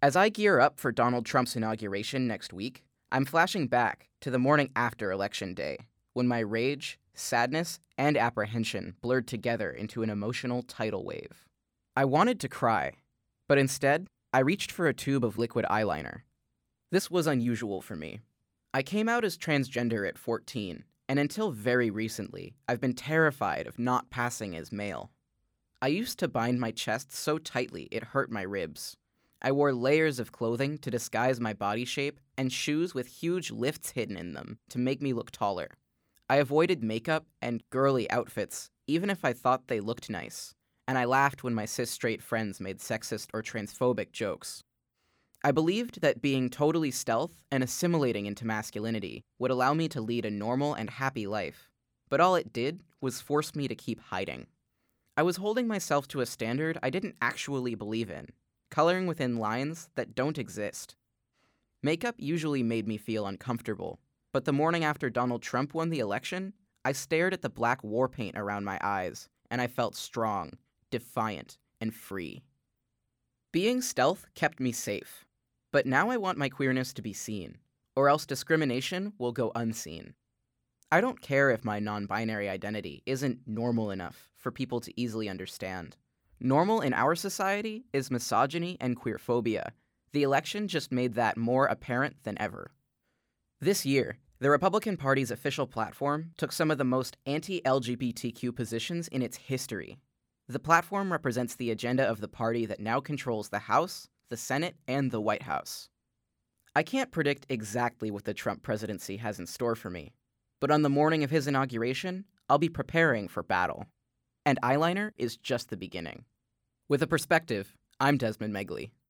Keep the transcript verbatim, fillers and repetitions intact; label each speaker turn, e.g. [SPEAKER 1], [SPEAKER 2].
[SPEAKER 1] As I gear up for Donald Trump's inauguration next week, I'm flashing back to the morning after Election Day, when my rage, sadness, and apprehension blurred together into an emotional tidal wave. I wanted to cry, but instead, I reached for a tube of liquid eyeliner. This was unusual for me. I came out as transgender at fourteen, and until very recently, I've been terrified of not passing as male. I used to bind my chest so tightly it hurt my ribs. I wore layers of clothing to disguise my body shape and shoes with huge lifts hidden in them to make me look taller. I avoided makeup and girly outfits, even if I thought they looked nice, and I laughed when my cis-straight friends made sexist or transphobic jokes. I believed that being totally stealth and assimilating into masculinity would allow me to lead a normal and happy life, but all it did was force me to keep hiding. I was holding myself to a standard I didn't actually believe in, coloring within lines that don't exist. Makeup usually made me feel uncomfortable, but the morning after Donald Trump won the election, I stared at the black war paint around my eyes, and I felt strong, defiant, and free. Being stealth kept me safe, but now I want my queerness to be seen, or else discrimination will go unseen. I don't care if my non-binary identity isn't normal enough for people to easily understand. Normal in our society is misogyny and queerphobia. The election just made that more apparent than ever. This year, the Republican Party's official platform took some of the most anti-L G B T Q positions in its history. The platform represents the agenda of the party that now controls the House, the Senate, and the White House. I can't predict exactly what the Trump presidency has in store for me, but on the morning of his inauguration, I'll be preparing for battle. And eyeliner is just the beginning. With a perspective, I'm Desmond Megley.